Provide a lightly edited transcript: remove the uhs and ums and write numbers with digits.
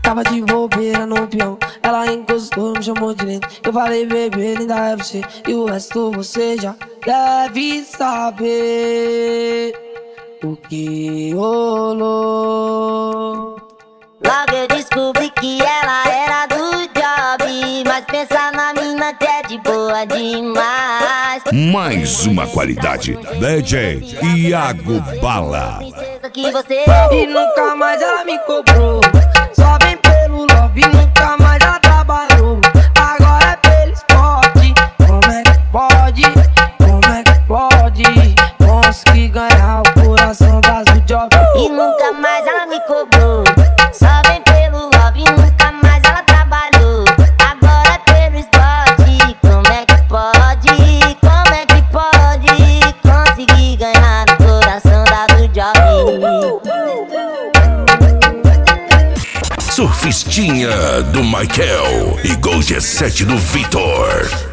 Tava de bobeira no peão, ela encostou, me chamou de lindo. Eu falei, bebê, linda é você, e o resto você já deve saber o que rolou. Logo eu descobri que ela era do job, mas pensa na mina que é de boa demais. Mais uma qualidade, DJ Iago Bala. Que você E nunca mais ela me cobrou, só vem pelo love, nunca mais ela trabalhou. Agora é pelo esporte, como é que pode? Como é que pode conseguir ganhar o coração das do job? E nunca mais ela me cobrou, só vem pelo love, nunca mais ela trabalhou. Agora é pelo esporte, como é que pode? Como é que pode conseguir ganhar o coração da do job? Surfistinha do Michael e Gol G7 do Vitor.